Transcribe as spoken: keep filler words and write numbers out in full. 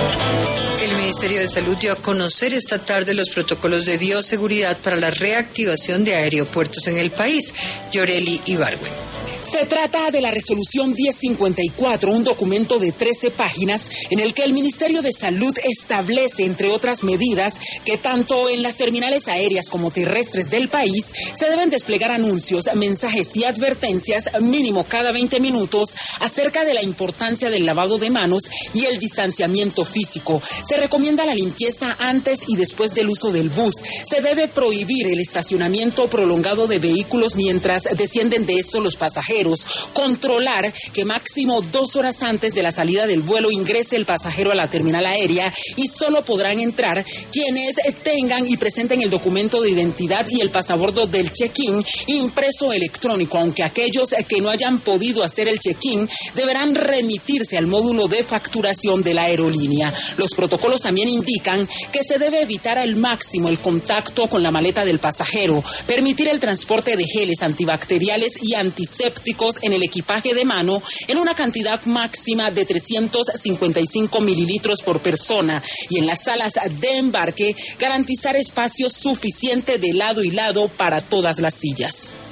El Ministerio de Salud dio a conocer esta tarde los protocolos de bioseguridad para la reactivación de aeropuertos en el país. Yoreli Ibargüen. Se trata de la resolución diez cincuenta y cuatro, un documento de trece páginas en el que el Ministerio de Salud establece, entre otras medidas, que tanto en las terminales aéreas como terrestres del país se deben desplegar anuncios, mensajes y advertencias mínimo cada veinte minutos acerca de la importancia del lavado de manos y el distanciamiento físico. Se recomienda la limpieza antes y después del uso del bus. Se debe prohibir el estacionamiento prolongado de vehículos mientras descienden de estos los pasajeros. Controlar que máximo dos horas antes de la salida del vuelo ingrese el pasajero a la terminal aérea y solo podrán entrar quienes tengan y presenten el documento de identidad y el pasabordo del check-in impreso electrónico, aunque aquellos que no hayan podido hacer el check-in deberán remitirse al módulo de facturación de la aerolínea. Los protocolos también indican que se debe evitar al máximo el contacto con la maleta del pasajero, permitir el transporte de geles antibacteriales y antisépticos en el equipaje de mano en una cantidad máxima de trescientos cincuenta y cinco mililitros por persona y en las salas de embarque garantizar espacio suficiente de lado y lado para todas las sillas.